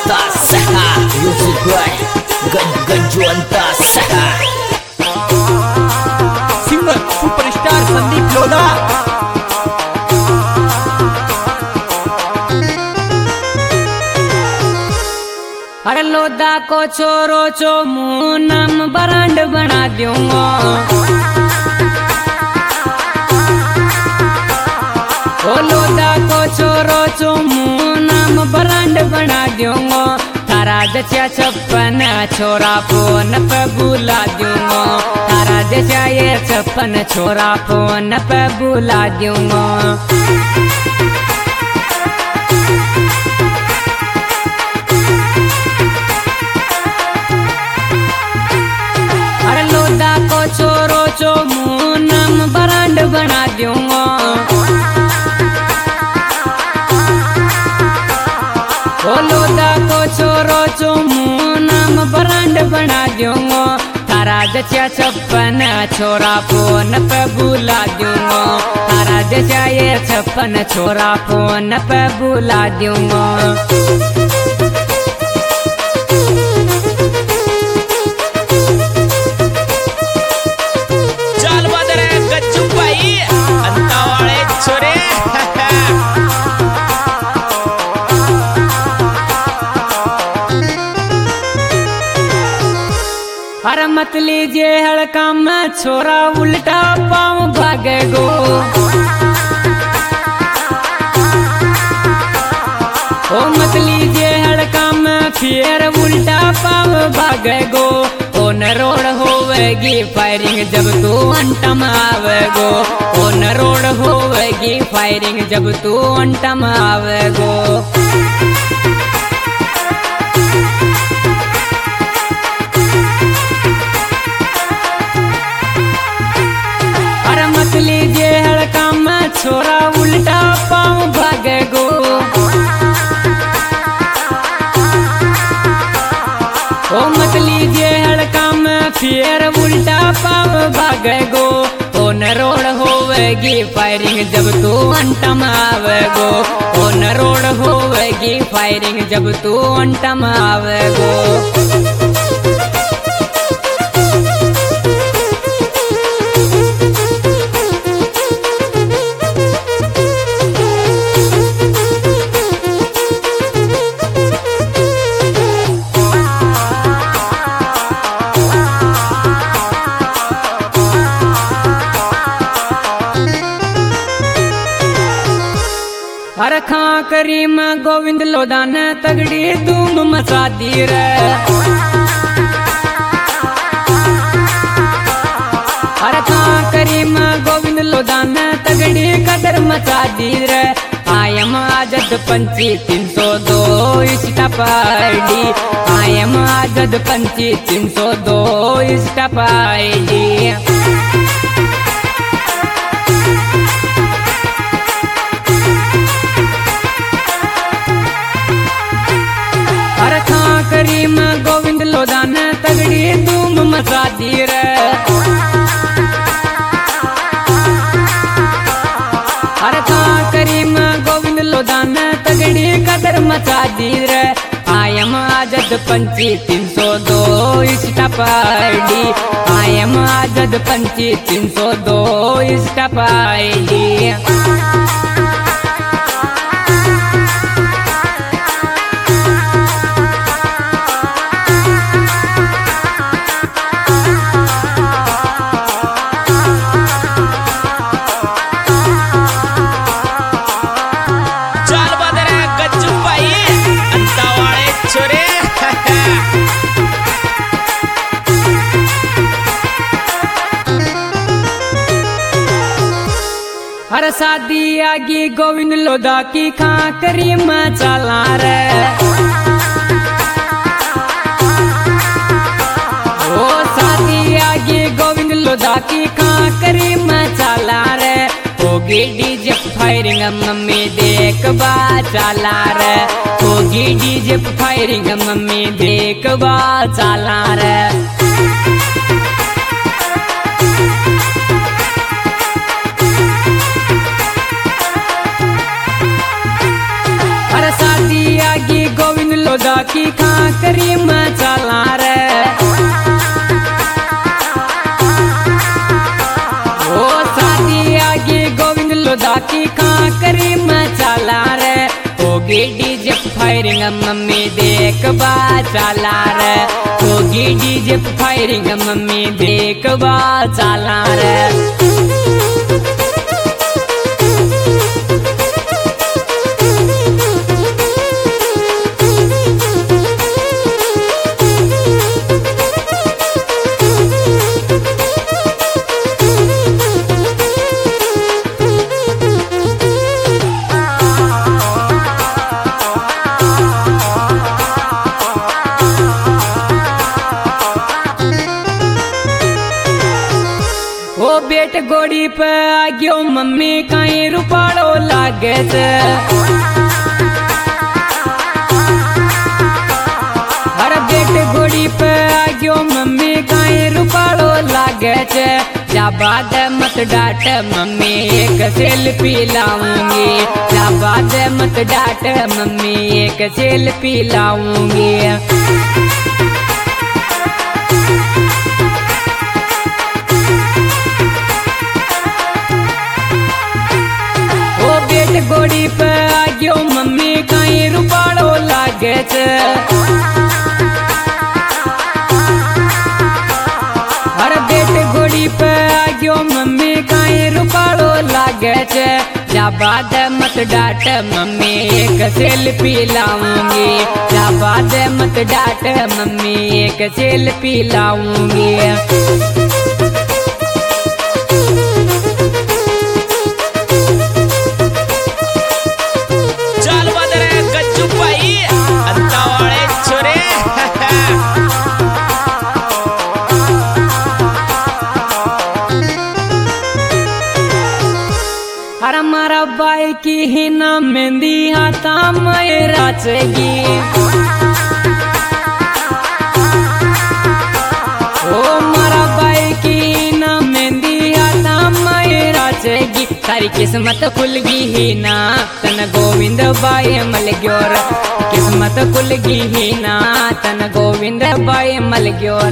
Antas Music by Ganju Antas singer superstar Sandeep Lodha. अरे लोधा को छोरो चो मुँह नाम ब्रांड बना दूंगा। ओ लोधा को छोरो चो मुँह नाम ब्रांड बना दूंगा। तारा जचा छप्पन छोरा फोन पे बुला दूंगा। तारा जचा ये छप्पन छोरा फोन पे बुला दूंगा। छोरो चो मुँह नाम ब्रांड बना दूंगा। ओ लोधा को छोरो चो मुँह नाम ब्रांड बना दूंगा। तारा जचा छप्पन छोरा फोन पे बुला दूंगा। तारा जचा ये छप्पन छोरा फोन पे बुला दूंगा। अरे मत लीजिए हड़का में छोरा उल्टा पाँव भागे गो। ओ मत लीजिए हड़का में फिर उल्टा पाँव भागे गो। ओ न रोड होवेगी फायरिंग जब तू अंटम आवेगो। ओ न रोड होवेगी फायरिंग जब तू अंटम आवेगो। लीजिए हड़का में छोरा उल्टा पाँव भागे गो। ओ मत लीजिए हड़का में फिर उल्टा पाँव भागे गो। ओ न रोड होवेगी फायरिंग जब तू अंटम आवेगो। ओ न रोड होवेगी फायरिंग जब तू अंटम आवेगो। अरे खाकरी में गोविंद लोधा ने तगड़ी धूम मचा दी रे। अरे खाकरी में गोविंद लोधा ने तगड़ी कदर मचा दी रे। आयम आजाद पंची 302 स्टॉप आईडी। आयम आजाद पंची 302 स्टॉप आईडी। खाकरी में गोविंद लोधा ने तगड़ी धूम मचा दी रे। अरे खाकरी में गोविंद लोधा ने तगड़ी कदर मचा दी रे। आयम आजाद पंची 302 स्टॉप आईडी। आयम आजाद पंची 302 स्टॉप आईडी। अरे शादी आगी गोविंद लोधा की खाकरी में चला रे। ओ शादी आगी गोविंद लोधा की खाकरी में चला रे। होगी डीजे फायरिंग मम्मी देख बा चला रे। होगी डीजे फायरिंग मम्मी देख बा चला रे। लोधा की खाकरी में चला रे। ओ शादी आगे गोविंद लोधा की खाकरी में चला रे। होगी डीजे फायरिंग मम्मी देख बा चला रे। होगी डीजे फायरिंग मम्मी देख बा चला रे। बेट गोड़ी पे आ गयो मम्मी कहीं रुपाड़ो लागे छे। अरे बेट गोड़ी पे आ गयो मम्मी कहीं रुपाड़ो लागे छे। जा बाद मत डांट मम्मी एक सेल्फी लाऊंगी। जा बाद मत डांट मम्मी एक सेल्फी लाऊंगी। गोड़ी पे आ गयो मम्मी कहीं रुपाड़ो लागे छे। अरे बेट गोड़ी पे आ गयो मम्मी कहीं रुपाड़ो लागे छे। जा बाद मत डांट मम्मी एक सेल्फी लाऊंगी। जा बाद मत डांट मम्मी एक सेल्फी लाऊंगी। हमारा बाई की ही ना मेहंदी हाथा मेरा चेगी। ओ मारा बाई की ना मेहंदी हाथा मेरा चेगी। तारी किस्मत खुल गई ही ना तन गोविंद बाई मल ग्योर। किस्मत खुल गई ही ना तन गोविंद बाई मल ग्योर।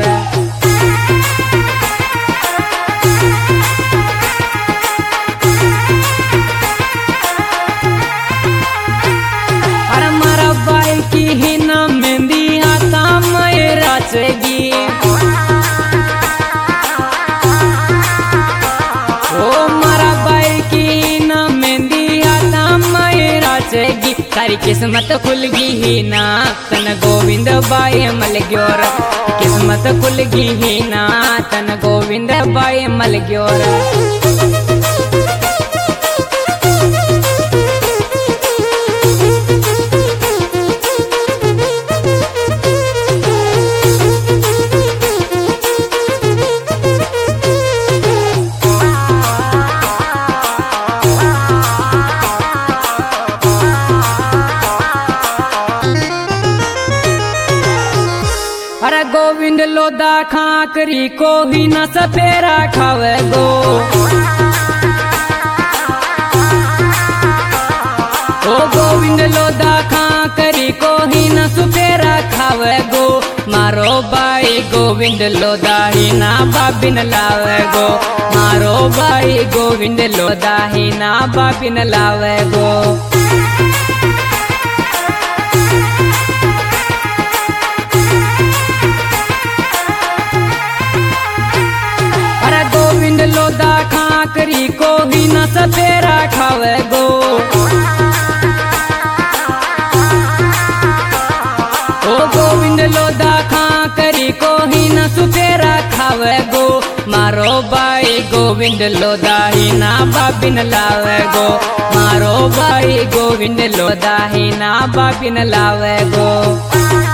की ही ना मेहंदी हाथा मेरा चेगी। ओ मारा बाई की ना मेहंदी हाथा मेरा चेगी। तारी किस्मत खुल गई ही ना तन गोविंद बाई मल ग्योर। किस्मत खुल गई ही ना तन गोविंद बाई मल ग्योर। अरे गोविंद लोधा खाकरी को ही न सपेरा खावे गो। ओ गोविंद लोधा खाकरी को ही न सपेरा खावे गो। मारो भाई गोविंद लोधा ही ना बाबिन लावे गो। मारो भाई गोविंद लोधा ही ना बाबिन लावे गो। गोविंद लोधा खाकरी को ही न सपेरा खावे गो। ओ गोविंद लोधा खाकरी को ही न सपेरा खावे गो। मारो भाई गोविंद लोधा ही ना बाबिन लावे गो। मारो भाई गोविंद लोधा ही ना बाबिन लावे गो।